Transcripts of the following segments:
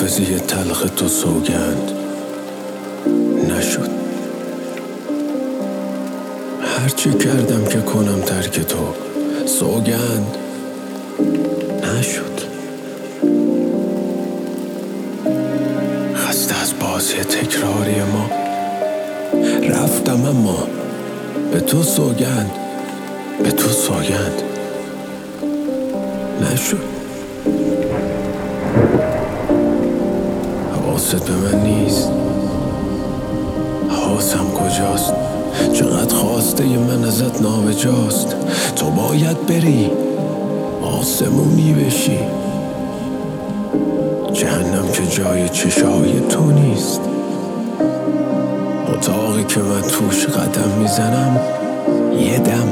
حافظی تلخ تو سوگند نشد. هرچی کردم که کنم ترک تو سوگند نشد. خسته از بازی تکراری ما رفتم، اما به تو سوگند، به تو سوگند نشد. حواست به من نیست، حواسم کجاست؟ چقدر خواسته من ازت نابجاست. تو باید بری آسمونی بشی، جهنم که جای چشای تو نیست. اتاقی که من توش قدم میزنم یه دم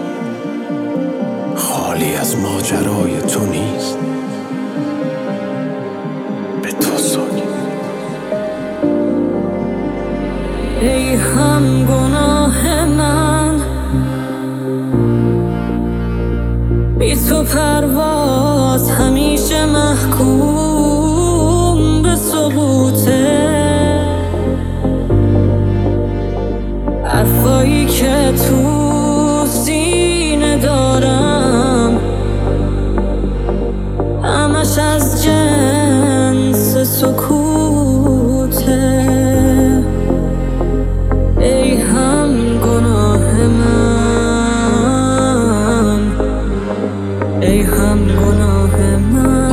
خالی از ماجرای تو نیست. به تو سوگند. ای هم گناه من، بی تو پرواز همیشه محکوم به سقوطه. حرفایی که تو سینه دارم همش از جنس سکوته. ای هم گناه من، ای هم گناه من.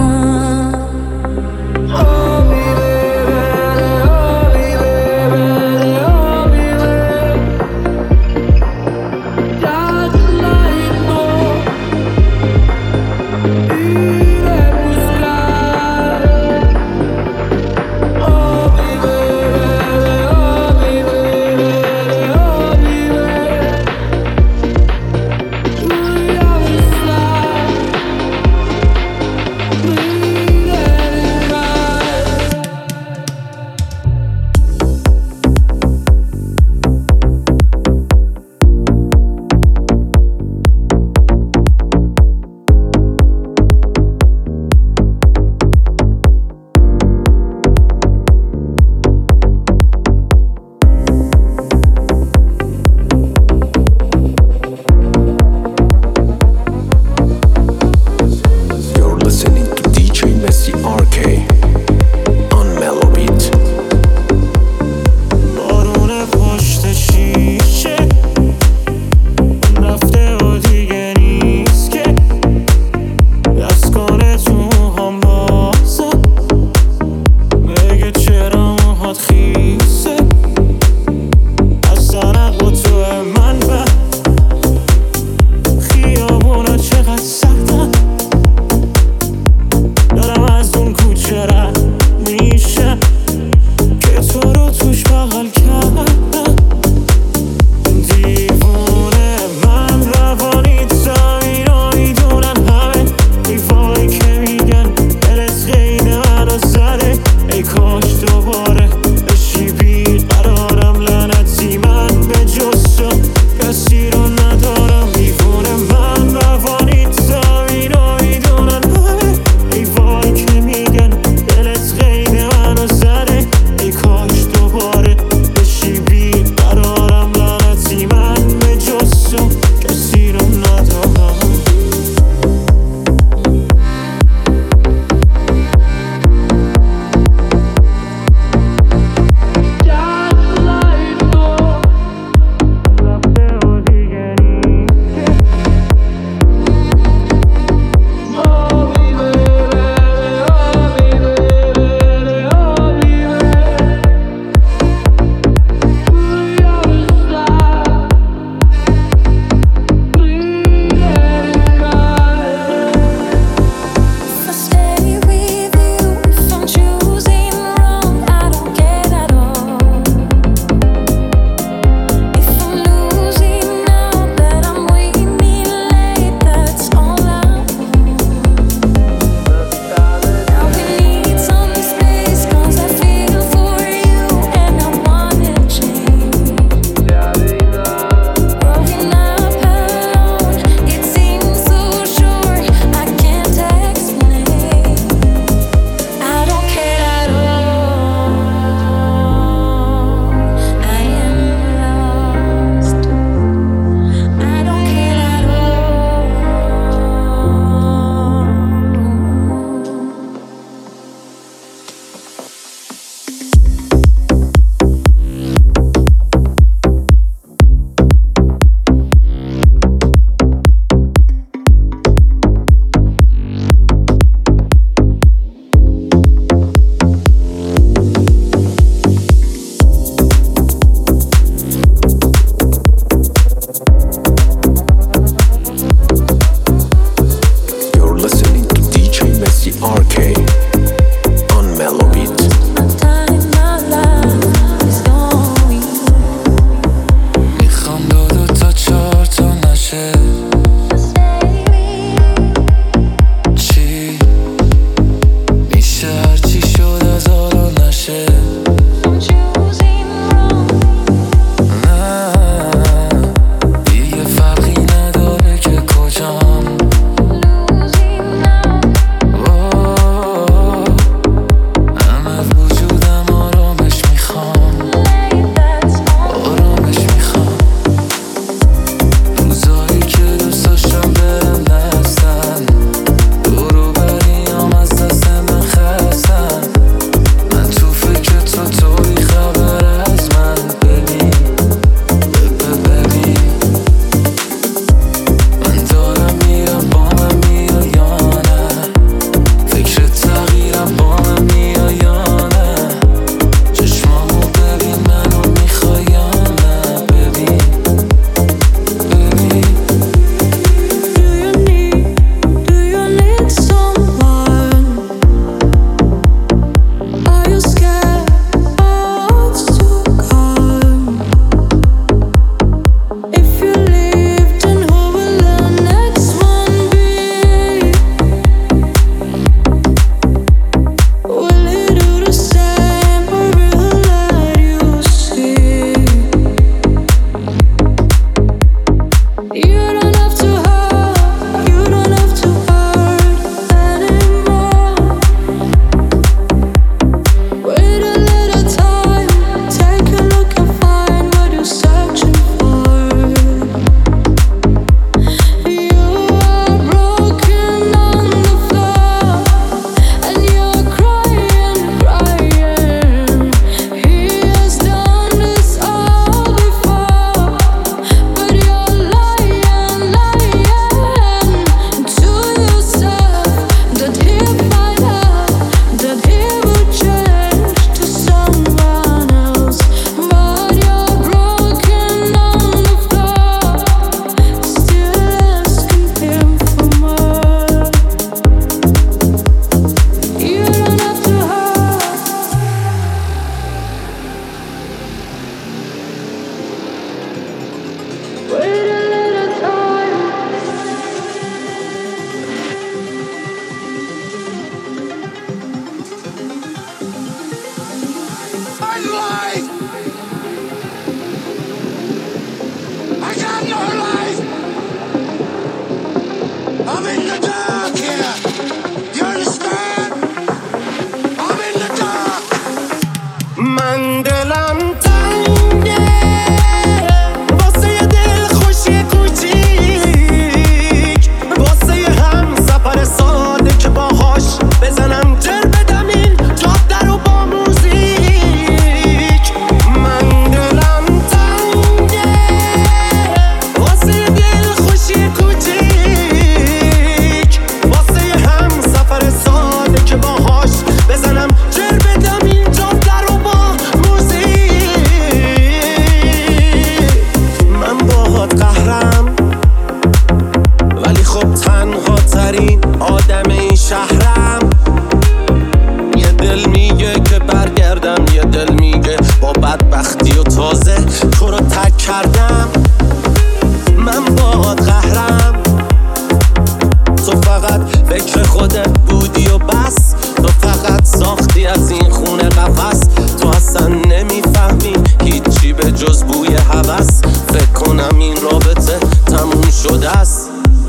قهرم، ولی خب تنها ترین آدم این شهرم. یه دل میگه که برگردم، یه دل میگه با بدبختی و تازه تو رو تک کردم. من باهات قهرم، تو فقط فکر خودت بودی و بس. تو فقط ساختی از این خونه قفس. تو اصلا نمیفهمی هیچی به جز بوی هوس. فکر کنم این رابطه تموم شده است.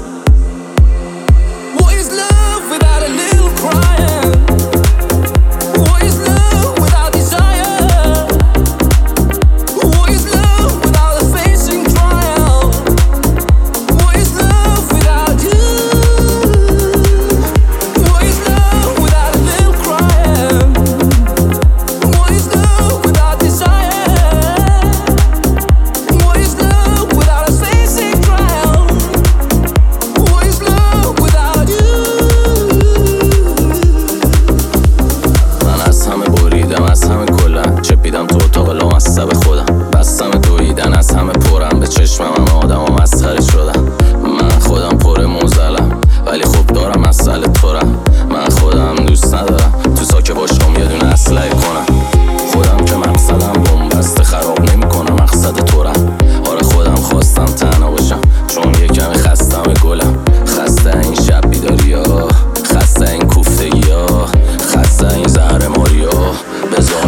What is love without a little crying? What is love without desire? What is love without a facing trial? What is love without you? What is love without a little crying? What is love without desire? What is love without a facing trial? What is love without you? من از همه بریدم، از همه کلم چپیدم تو اتاق لامصب خودم. بستم دویدن از همه پرم، به چشمم همه آدم ها مسخره شدم. من خودم پر موزلم، ولی خب دارم مسئله تورم. من خودم دوست ندارم تو ساکه باشم یه دونه اسلحه کنم. خودم که مقصدم بنبسته خراب نمی کنم، مقصد تورم. آره خودم خواستم تنها باشم، چون یه کمی خستم گلم. خسته این شب بیداری ها، خسته این کوفتگی ها، خسته این زهر ماری ها. بذارم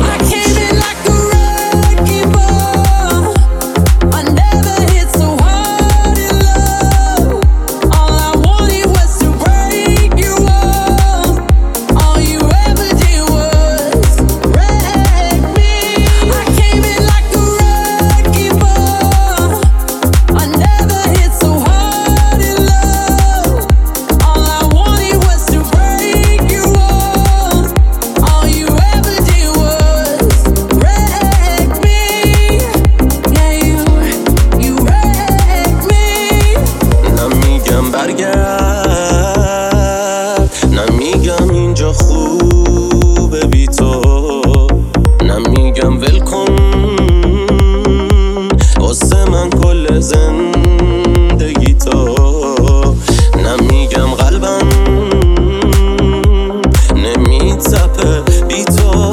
نمیگم اینجا خوبه بی تو، نمیگم ولکن واسه من کل زندگی تو، نمیگم قلبم نمیتپه بی تو،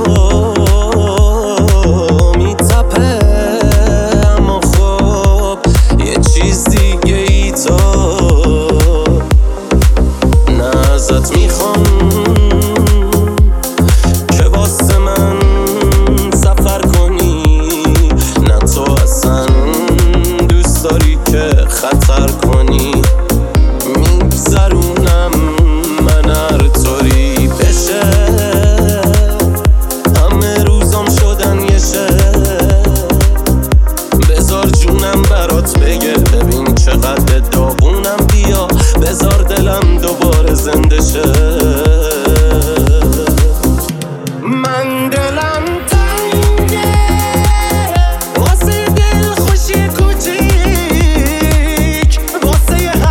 میتپه اما خب یه چیز دیگه ای تو. ازت میخوام که واسه من سفر کنی، نه تو اصلا دوست داری که خطر کنی. میگذرونم من هر طوری بشه، همه روزام شدن یه بذار جونم برات بگه، ببین چقدر داغونم. بیا بذار دلم دوباره زنده شه. من دلم تنگه واسه دل خوشی کوچیک، واسه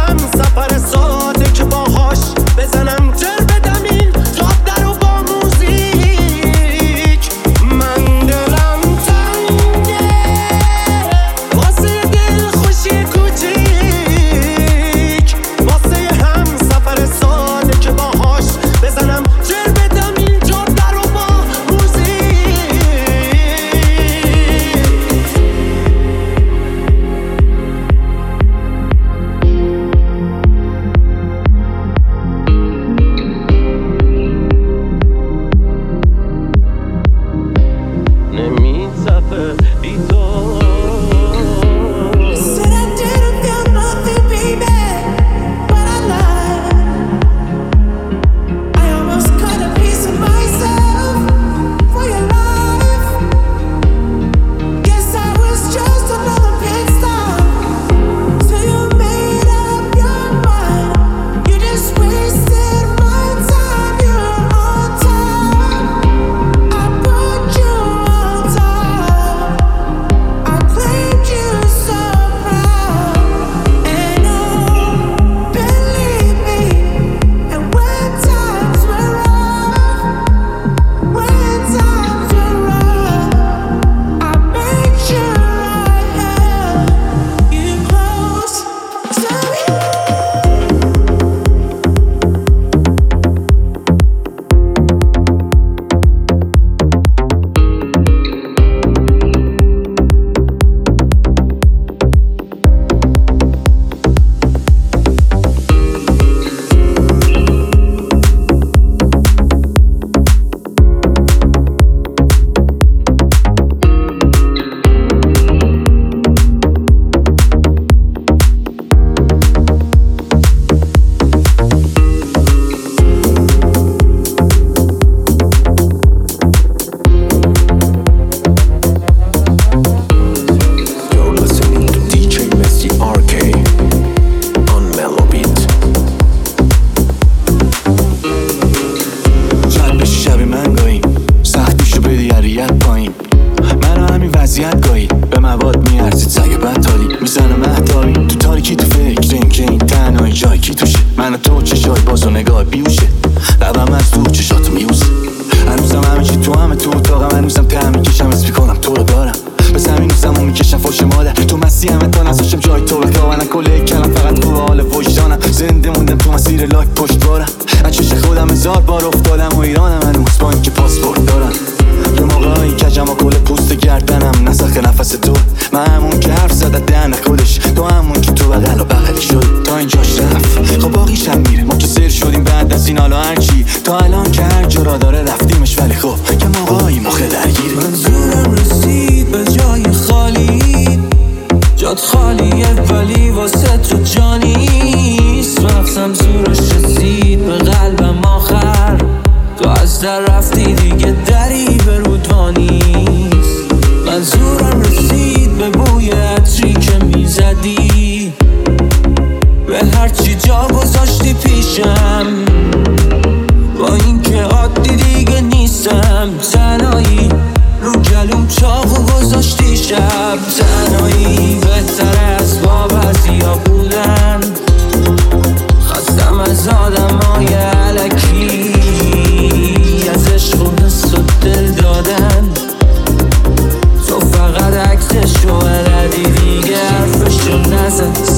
جای باز و نگاه بیوشه، لبم از تو چشاتو میوزه. هنوزم همه چی تو همه تو اتاقم، هنوزم ته میکشم اسپی کنم تو رو دارم. به زمین روزمو میکشم فوش مادر، تو مسیح همه تا نزاشم جای تو بخوابنم. کل کلم فقط خوب حال وجدانم، زنده موندم تو مسیر لاک پشت بارم. از چش خودم هزار بار افتادم و ایرانم هنوز با اینکه پاسپورت دارم. یه موقعی کجم و کل پوست گردنم نسخ نفس تو. من همون که حرف زد دهن خودش، تو همون که تو بغل و بغل شد تا اینجاش رفت. خب باقیش هم میره، ما که سر شدیم بعد از این حالا هرچی. تا الان که هر جا را داره رفتیمش، ولی خب یه موقعی مخه درگیره. منظورم رسید به جای خالی، جات خالیه ولی واسه تو جانیست. مغزم زورش رسید به قلبم آخر، تو از در رفتی دیگه دری به رودوانیست. منظورم رسید به بوی عطری که میزدی، به هرچی جا گذاشتی پیشم. با اینکه عادی دیگه نیستم، تنهایی رو گلوم چاقو گذاشتی شب. تنهایی بهتر از با بعضیا بودن، خستم از آدمای علکی، از عشق و حس و دل دادن. تو فقط عکسشو بلدی دیگه حرفشو نزد.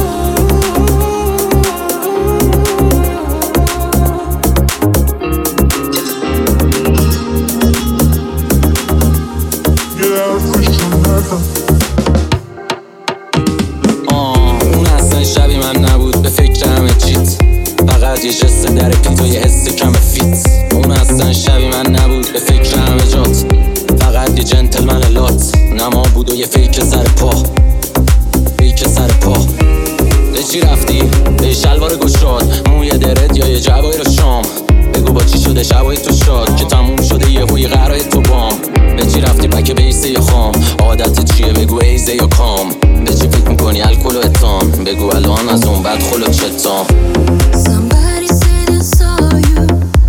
اون اصلا شبی من نبود، به فکر همه چیت، فقط یه جست در پیت و یه حس کم فیت. اون اصلا شبی من نبود، به فکر همه جات، فقط یه جنتلمن لات. نما بود و یه فیک سر پا، فیک سر پا. به چی رفتی؟ به شلوار گشاد، موی درد یا یه جوایر شام. بگو با چی شده شبای تو شاد که تموم شده یه هوی قرای تو بام. به چی رفتی پک بیسه یا خام؟ عادت چیه بگو ایزه یا کام؟ به چی فکر میکنی الکل و اتام؟ بگو الان از اون بعد خلو چتام. Somebody said I saw you.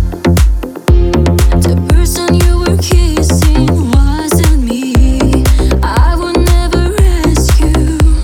The person you were kissing wasn't me. I would never ask you.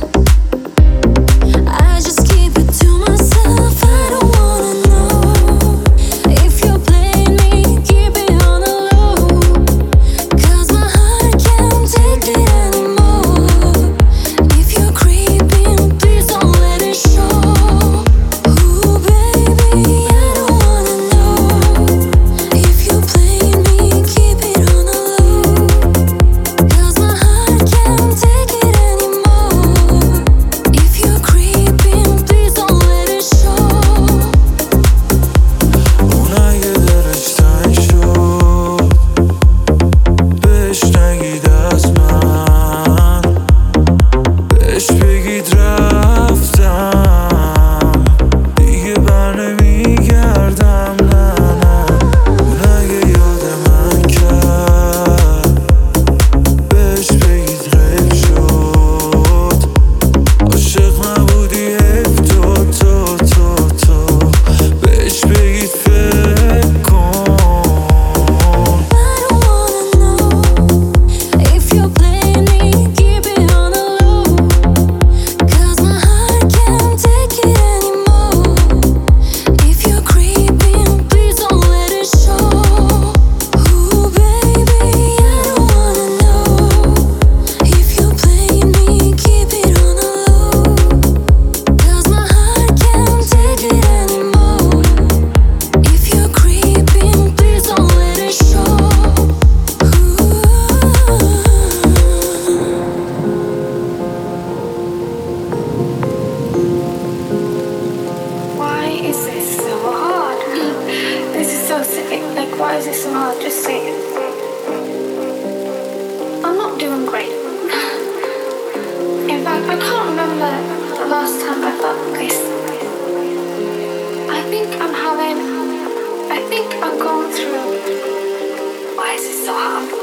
I just keep it to myself. I don't wanna know if you're playing me. Keep it on the low, 'cause my heart can't take it anymore. If you're creeping, please don't let it show. Ooh, baby, I don't wanna know if you're playing me. Keep it on the low, 'cause my heart can't take it anymore. If you're creeping, please don't let it show. اون اگه دلش تنگ شد، بهش نگید از من، بهش بگید رفتم دیگه بر نمیگردم. نه نه، اون اگه یاد من کرد، بهش بگید غیب شد. عاشق نبودی حیف تو بهش بگید فکر کن. I don't wanna know if you're playing me. Keep it on the low, 'cause my heart can't take it anymore. If you're creeping, please don't let it show. Ooh, baby, I don't wanna know if you're playing me. Keep it on the low, 'cause my heart can't take it anymore. If you're creeping, please don't let it show. Why is this so hard? This is so sick. Like, why is this so hard? Just say it. I'm not doing great. In fact, I can't remember the last time I felt this. I think I'm going through. Why is this so hard?